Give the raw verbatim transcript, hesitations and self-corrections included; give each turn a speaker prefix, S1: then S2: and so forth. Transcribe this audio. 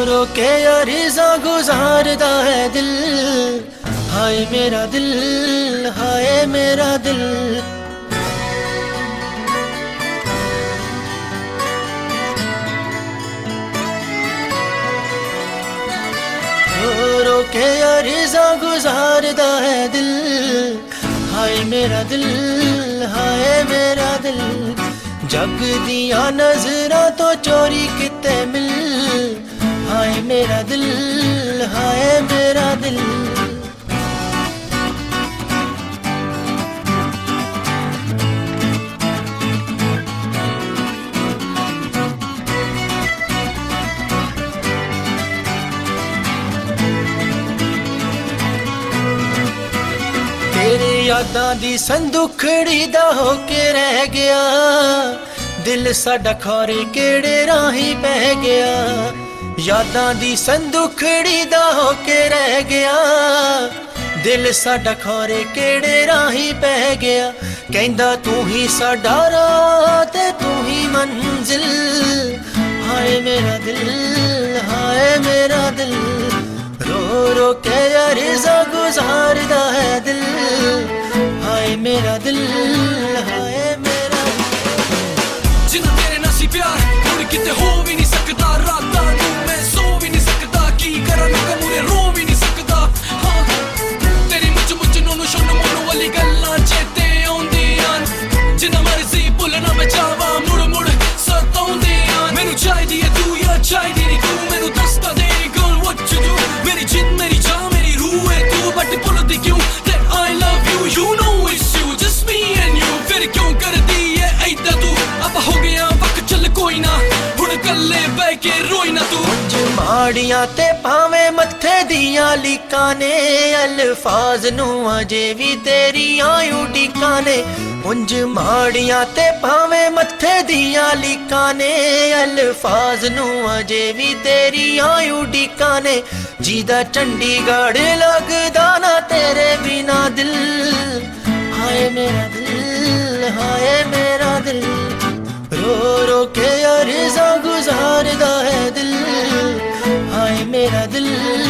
S1: रो के अरिज़ा गुजारदा है दिल। हाय मेरा दिल, हाय मेरा दिल। रो रो के अरिज़ा गुजारदा है दिल। हाय मेरा दिल, हाय मेरा दिल। जग दिया नजरा तो चोरी किते मिल। हाय मेरा दिल, हाय मेरा दिल। तेरे यादां दी संदुखड़ी दा होके रह गया दिल साडा खौरे केड़े राही पै गया। यादां दी संदुखड़ी दा होके रह गया दिल साडा खौरे केड़े राही पै गया। कहंदा तू ही साडा राह ते तू ही मंजिल। हाय मेरा दिल, हाय मेरा दिल। रो रो के अरिज़ा गुजारदा है दिल। हाय मेरा दिल, हाय मेरा दिल।
S2: जिन्ना तेरे नाल सी प्यार मुड़ किते हो भी नहीं सकदा। रातां नूं मैं सो भी नहीं सकदा। की करां मैं कमूरे रो भी नहीं सकदा। हाँ तेरी मुझ मुझ नूनू शोनू मोनू वाली गल्लां चेते आउंदियां। जिन्ना मर्जी भुल्लना मैं चाहवां मुड़ मुड़ सताउंदियां। मैनू चाहिदी है तू या चाहिदी नहीं तू। मैनू दसदा दे गर्ल व्हाट टू डू। मेरी जिंद मेरी जान मेरी रूह है तू। बट भुलदी क्यों ते I love you. You know it's you just me and you. फिर क्यों करदी है ऐदा तू। अब हो गया वक्त चल कोई ना हुण कल्ले बह के रोई ना तू।
S1: मुंज माड़ियां ते भावें मत्थे दियां लीकां ने अल्फाज नूं अजे भी तेरियां उडीकां ने। मुंज माड़ियां ते भावें मत्थे दियां लीकां ने अल्फाज नूं अजे भी तेरियां उडीकां ने। जीदा चंडीगढ़ लगदा ना तेरे बिना दिल। हाय मेरा दिल, हाय मेरा दिल। रो रो के अरिज़ा गुजारदा है दिल। हाय मेरा दिल,